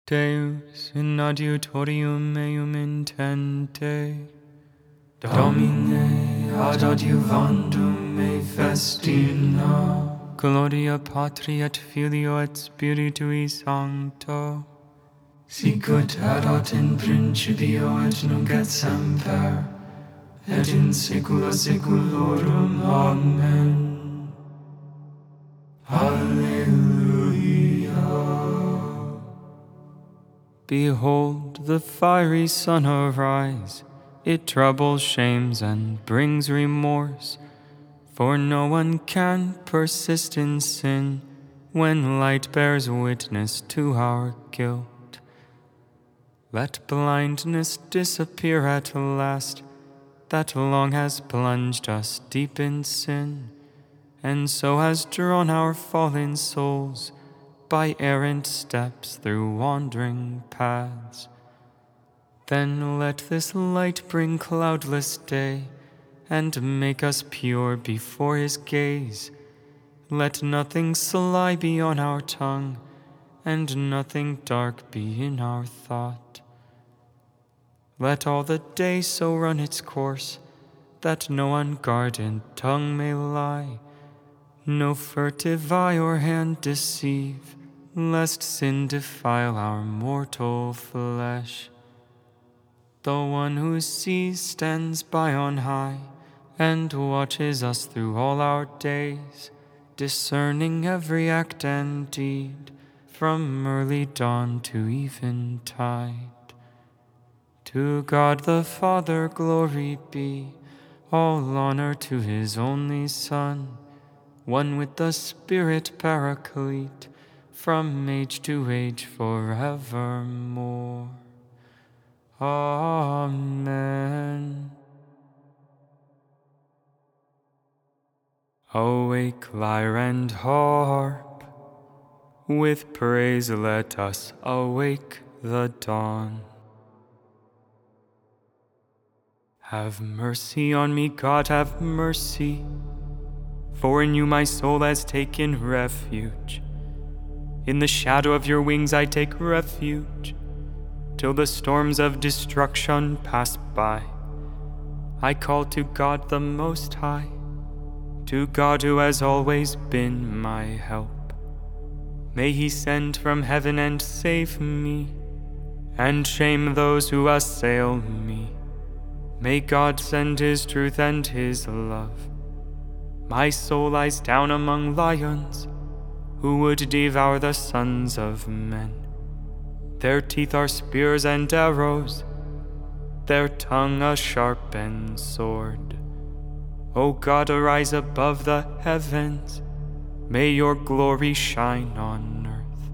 Deus in adiutorium meum intente, Domine ad adiuvandum me festina, Gloria Patri et Filio et Spiritui Sancto, sicut erat in principio et nunc et semper, et in saecula saeculorum. Amen. Alleluia. Behold the fiery sun arise, it troubles, shames, and brings remorse. For no one can persist in sin when light bears witness to our guilt. Let blindness disappear at last, that long has plunged us deep in sin, and so has drawn our fallen souls by errant steps through wandering paths. Then let this light bring cloudless day, and make us pure before his gaze. Let nothing sly be on our tongue, and nothing dark be in our thought. Let all the day so run its course, that no unguarded tongue may lie, no furtive eye or hand deceive, lest sin defile our mortal flesh. The one who sees stands by on high, and watches us through all our days, discerning every act and deed, from early dawn to eventide. To God the Father glory be, all honor to his only Son, one with the Spirit Paraclete, from age to age forevermore. Amen. Awake, lyre and harp, with praise let us awake the dawn. Have mercy on me, God, have mercy, for in you my soul has taken refuge. In the shadow of your wings I take refuge, till the storms of destruction pass by. I call to God the Most High, to God who has always been my help. May he send from heaven and save me, and shame those who assail me. May God send his truth and his love. My soul lies down among lions, who would devour the sons of men. Their teeth are spears and arrows, their tongue a sharpened sword. O God, arise above the heavens, may your glory shine on earth.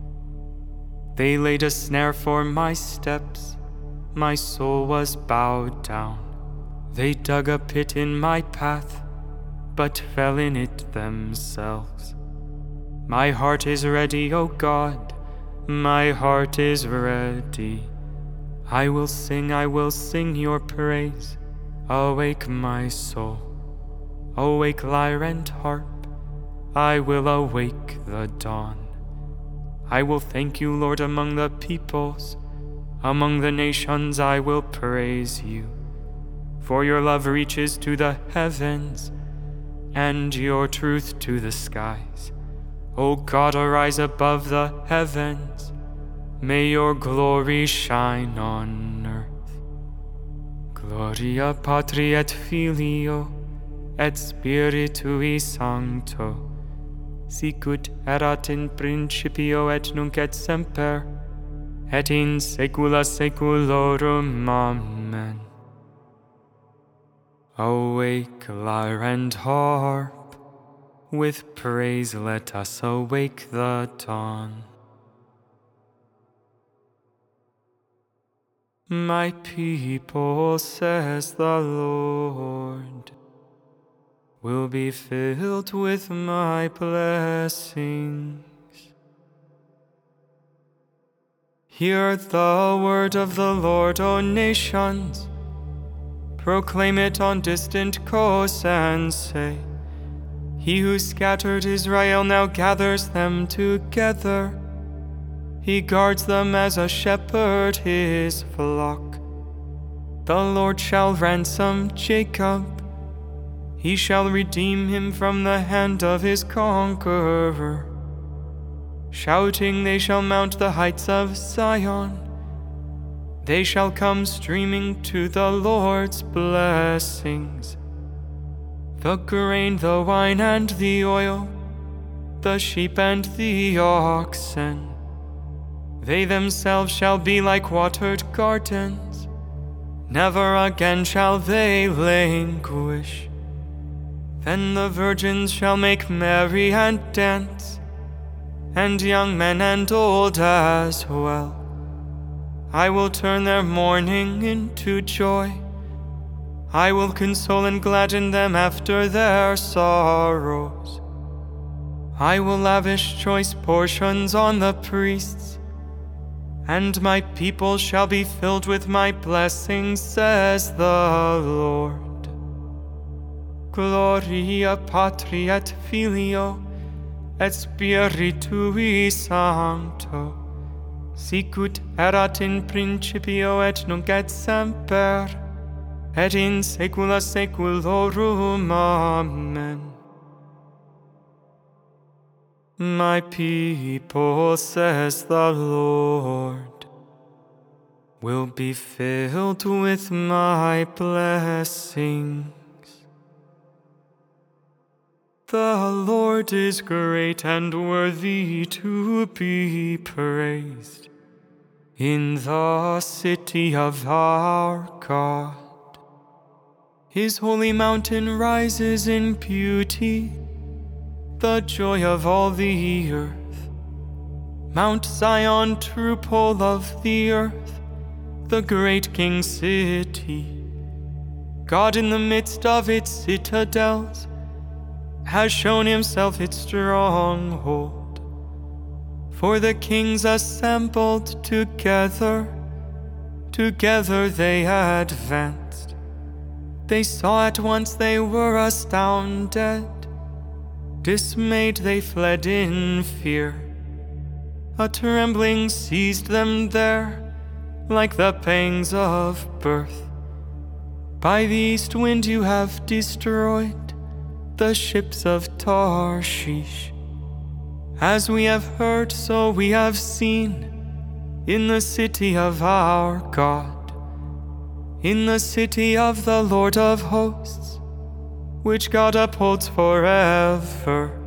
They laid a snare for my steps, my soul was bowed down. They dug a pit in my path, but fell in it themselves. My heart is ready, O God, my heart is ready. I will sing your praise. Awake my soul, awake lyre and harp, I will awake the dawn. I will thank you, Lord, among the peoples, among the nations I will praise you. For your love reaches to the heavens, and your truth to the skies. O God, arise above the heavens, may your glory shine on earth. Gloria Patri et Filio et Spiritui Sancto, sicut erat in principio et nunc et semper, et in saecula saeculorum. Amen. Awake, lyre and harp, with praise let us awake the dawn. My people, says the Lord, will be filled with my blessings. Hear the word of the Lord, O nations. Proclaim it on distant coasts and say, He who scattered Israel now gathers them together. He guards them as a shepherd his flock. The Lord shall ransom Jacob. He shall redeem him from the hand of his conqueror. Shouting, they shall mount the heights of Zion. They shall come streaming to the Lord's blessings. The grain, the wine, and the oil, the sheep and the oxen, they themselves shall be like watered gardens. Never again shall they languish. Then the virgins shall make merry and dance, and young men and old as well. I will turn their mourning into joy. I will console and gladden them after their sorrows. I will lavish choice portions on the priests, and my people shall be filled with my blessings, says the Lord. Gloria Patri et Filio et Spiritui Sancto, sicut erat in principio et nunc et semper, et in saecula saeculorum. Amen. My people, says the Lord, will be filled with my blessings. The Lord is great and worthy to be praised in the city of our God. His holy mountain rises in beauty, the joy of all the earth. Mount Zion, true pole of the earth, the great king city. God in the midst of its citadels has shown himself its stronghold. For the kings assembled together, together they advanced. They saw at once, they were astounded. Dismayed they fled in fear. A trembling seized them there, like the pangs of birth. By the east wind you have destroyed the ships of Tarshish. As we have heard, so we have seen, in the city of our God, in the city of the Lord of hosts, which God upholds forever.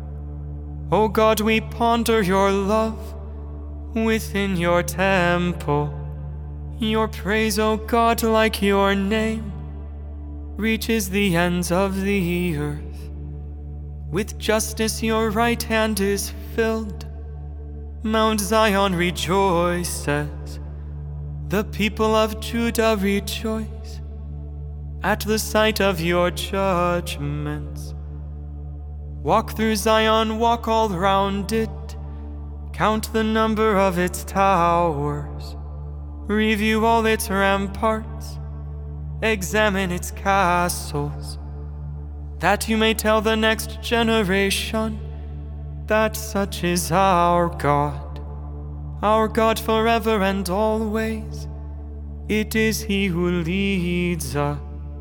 O God, we ponder your love within your temple. Your praise, O God, like your name, reaches the ends of the earth. With justice your right hand is filled. Mount Zion rejoices. The people of Judah rejoice at the sight of your judgments. Walk through Zion, walk all round it. Count the number of its towers. Review all its ramparts. Examine its castles, that you may tell the next generation that such is our God forever and always. It is He who leads us.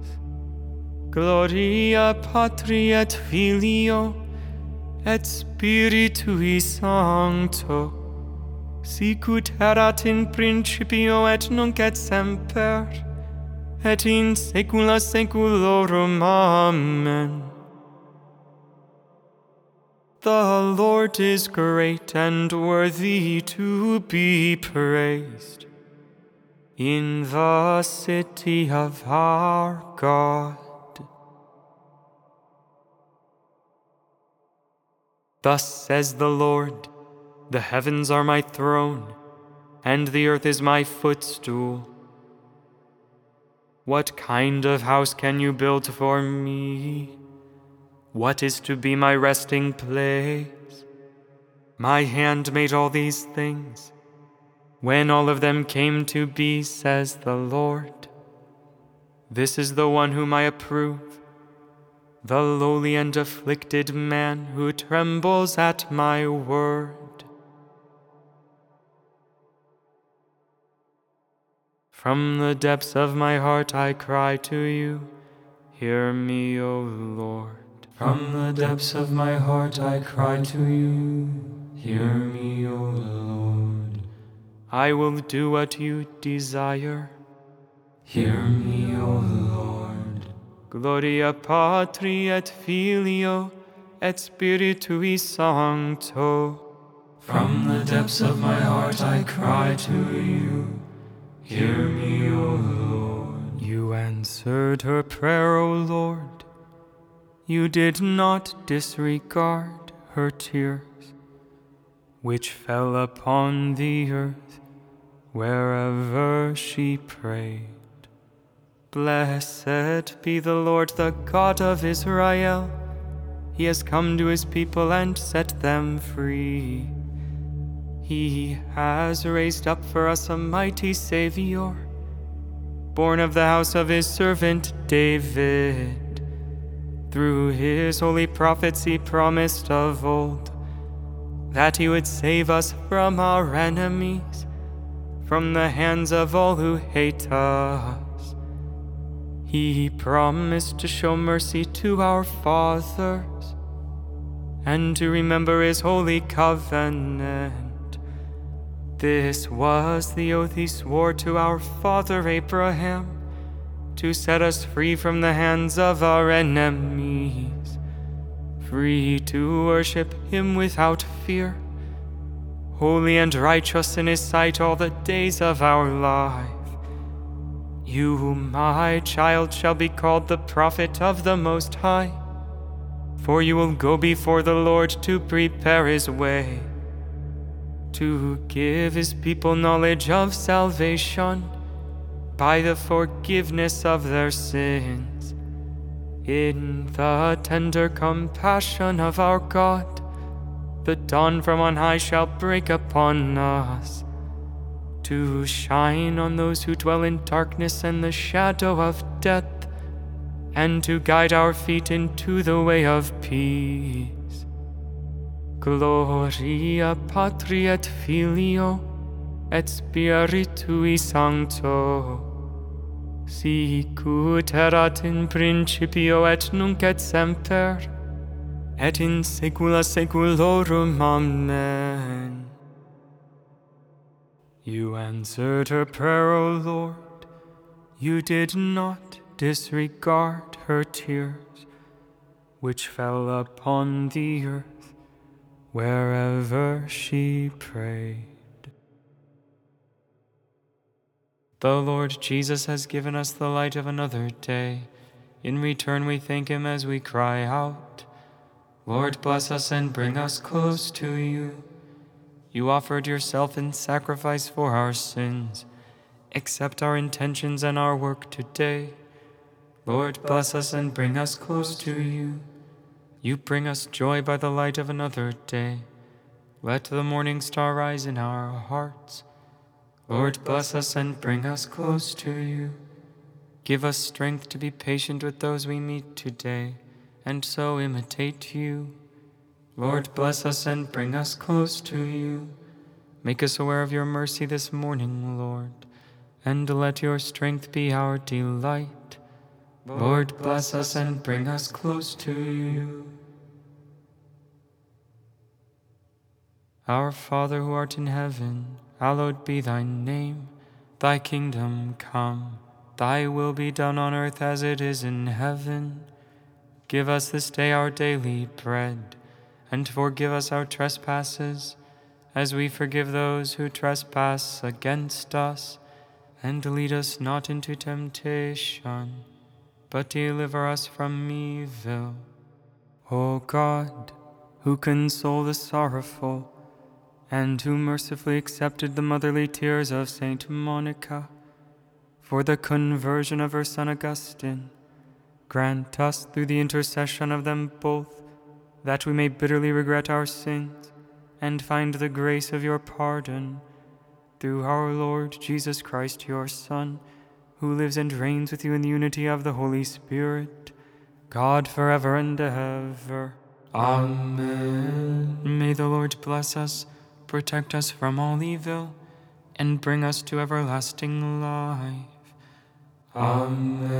Gloria Patri et Filio et Spiritui Sancto, sicut erat in principio et nunc et semper, et in saecula saeculorum. Amen. The Lord is great and worthy to be praised in the city of our God. Thus says the Lord, the heavens are my throne, and the earth is my footstool. What kind of house can you build for me? What is to be my resting place? My hand made all these things, when all of them came to be, says the Lord. This is the one whom I approve, the lowly and afflicted man who trembles at my word. From the depths of my heart I cry to you. Hear me, O Lord. From the depths of my heart I cry to you. Hear me, O Lord. I will do what you desire. Hear me, O Lord. Gloria Patri et Filio et Spiritui Sancto. From the depths of my heart I cry to you. Hear me, O Lord. You answered her prayer, O Lord. You did not disregard her tears, which fell upon the earth wherever she prayed. Blessed be the Lord, the God of Israel. He has come to his people and set them free. He has raised up for us a mighty Savior, born of the house of his servant David. Through his holy prophets he promised of old that he would save us from our enemies, from the hands of all who hate us. He promised to show mercy to our fathers and to remember his holy covenant. This was the oath he swore to our father Abraham, to set us free from the hands of our enemies, free to worship him without fear, holy and righteous in his sight all the days of our life. You, my child, shall be called the prophet of the Most High, for you will go before the Lord to prepare his way, to give his people knowledge of salvation by the forgiveness of their sins. In the tender compassion of our God, the dawn from on high shall break upon us, to shine on those who dwell in darkness and the shadow of death, and to guide our feet into the way of peace. Gloria Patri et Filio et Spiritui Sancto, sicut erat in principio et nunc et semper, et in saecula saeculorum. Amen. You answered her prayer, O Lord. You did not disregard her tears, which fell upon the earth wherever she prayed. The Lord Jesus has given us the light of another day. In return we thank him as we cry out, Lord, bless us and bring us close to you. You offered yourself in sacrifice for our sins. Accept our intentions and our work today. Lord, bless us and bring us close to you. You bring us joy by the light of another day. Let the morning star rise in our hearts. Lord, bless us and bring us close to you. Give us strength to be patient with those we meet today, and so imitate you. Lord, bless us and bring us close to you. Make us aware of your mercy this morning, Lord, and let your strength be our delight. Lord, bless us and bring us close to you. Our Father who art in heaven, hallowed be thy name. Thy kingdom come, thy will be done on earth as it is in heaven. Give us this day our daily bread, and forgive us our trespasses, as we forgive those who trespass against us. And lead us not into temptation, but deliver us from evil. O God, who console the sorrowful, and who mercifully accepted the motherly tears of Saint Monica for the conversion of her son Augustine, grant us through the intercession of them both that we may bitterly regret our sins and find the grace of your pardon, through our Lord Jesus Christ, your Son, who lives and reigns with you in the unity of the Holy Spirit, God forever and ever. Amen. May the Lord bless us, protect us from all evil, and bring us to everlasting life. Amen.